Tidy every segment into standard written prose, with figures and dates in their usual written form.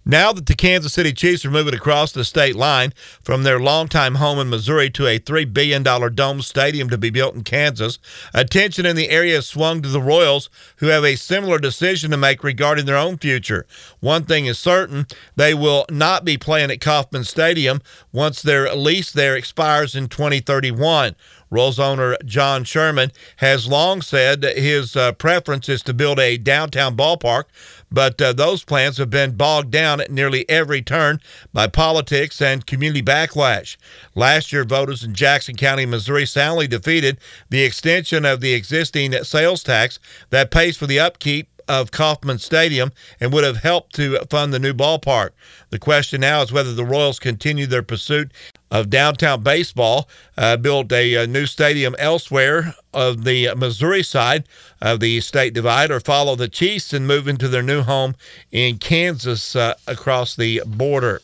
Now that the Kansas City Chiefs are moving across the state line from their longtime home in Missouri to a $3 billion dome stadium to be built in Kansas, attention in the area has swung to the Royals, who have a similar decision to make regarding their own future. One thing is certain, they will not be playing at Kauffman Stadium once their lease there expires in 2031. Royals owner John Sherman has long said that his preference is to build a downtown ballpark, but those plans have been bogged down at nearly every turn by politics and community backlash. Last year, voters in Jackson County, Missouri soundly defeated the extension of the existing sales tax that pays for the upkeep of Kauffman Stadium and would have helped to fund the new ballpark. The question now is whether the Royals continue their pursuit of downtown baseball, build a new stadium elsewhere of the Missouri side of the state divide, or follow the Chiefs and move into their new home in Kansas across the border.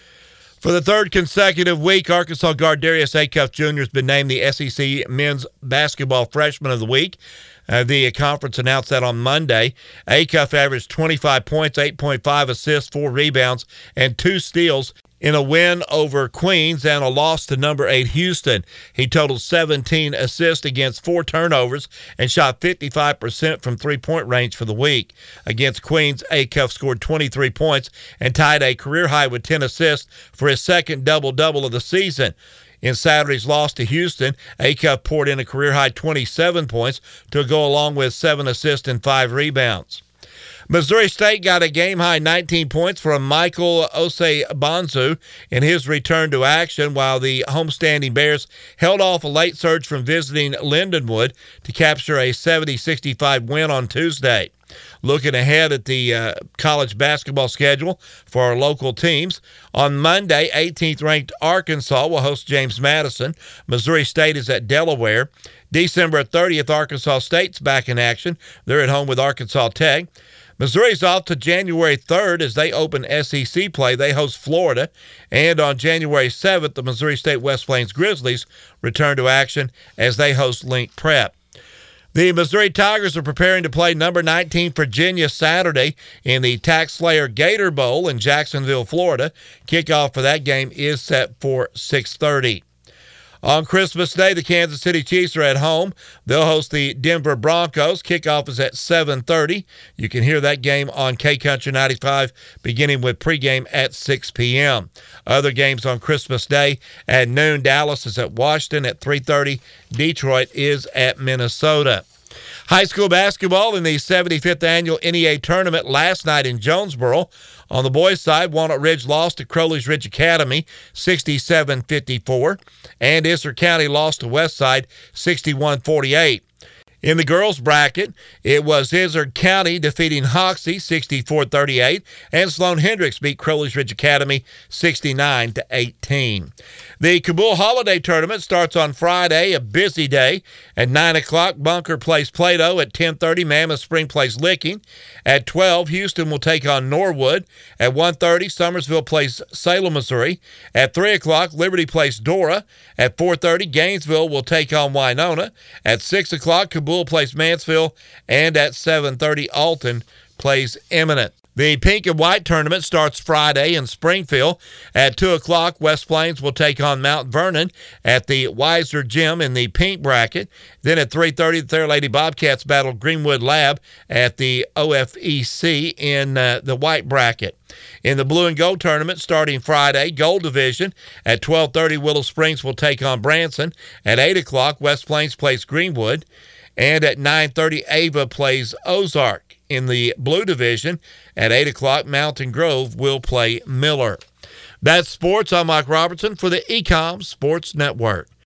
For the third consecutive week, Arkansas guard Darius Acuff Jr. has been named the SEC Men's Basketball Freshman of the Week. The conference announced that on Monday. Acuff averaged 25 points, 8.5 assists, 4 rebounds, and 2 steals in a win over Queens and a loss to number 8 Houston. He totaled 17 assists against 4 turnovers and shot 55% from three-point range for the week. Against Queens, Acuff scored 23 points and tied a career high with 10 assists for his second double-double of the season. In Saturday's loss to Houston, Acuff poured in a career-high 27 points to go along with 7 assists and 5 rebounds. Missouri State got a game-high 19 points from Michael Osei-Bonsu in his return to action, while the homestanding Bears held off a late surge from visiting Lindenwood to capture a 70-65 win on Tuesday. Looking ahead at the college basketball schedule for our local teams, on Monday, 18th-ranked Arkansas will host James Madison. Missouri State is at Delaware. December 30th, Arkansas State's back in action. They're at home with Arkansas Tech. Missouri's off to January 3rd as they open SEC play. They host Florida. And on January 7th, the Missouri State West Plains Grizzlies return to action as they host Link Prep. The Missouri Tigers are preparing to play number 19 Virginia Saturday in the Tax Slayer Gator Bowl in Jacksonville, Florida. Kickoff for that game is set for 6:30. On Christmas Day, the Kansas City Chiefs are at home. They'll host the Denver Broncos. Kickoff is at 7:30. You can hear that game on K-Country 95, beginning with pregame at 6 p.m. Other games on Christmas Day at noon, Dallas is at Washington. At 3:30, Detroit is at Minnesota. High school basketball in the 75th annual NEA tournament last night in Jonesboro. On the boys' side, Walnut Ridge lost to Crowley's Ridge Academy 67-54, and Issacher County lost to Westside 61-48. In the girls' bracket, it was Issacher County defeating Hoxie 64-38, and Sloan Hendricks beat Crowley's Ridge Academy 69-18. The Kabul Holiday Tournament starts on Friday, a busy day. At 9 o'clock, Bunker plays Plato. At 10:30, Mammoth Spring plays Licking. At 12, Houston will take on Norwood. At 1:30, Summersville plays Salem, Missouri. At 3 o'clock, Liberty plays Dora. At 4:30, Gainesville will take on Winona. At 6 o'clock, Kabul plays Mansfield. And at 7:30, Alton plays Eminent. The Pink and White Tournament starts Friday in Springfield. At 2 o'clock, West Plains will take on Mount Vernon at the Weiser Gym in the pink bracket. Then at 3:30, the Fair Lady Bobcats battle Greenwood Lab at the OFEC in the white bracket. In the Blue and Gold Tournament starting Friday, Gold Division, at 12:30, Willow Springs will take on Branson. At 8 o'clock, West Plains plays Greenwood. And at 9:30, Ava plays Ozark. In the Blue Division, at 8 o'clock, Mountain Grove will play Miller. That's sports. I'm Mike Robertson for the Ecom Sports Network.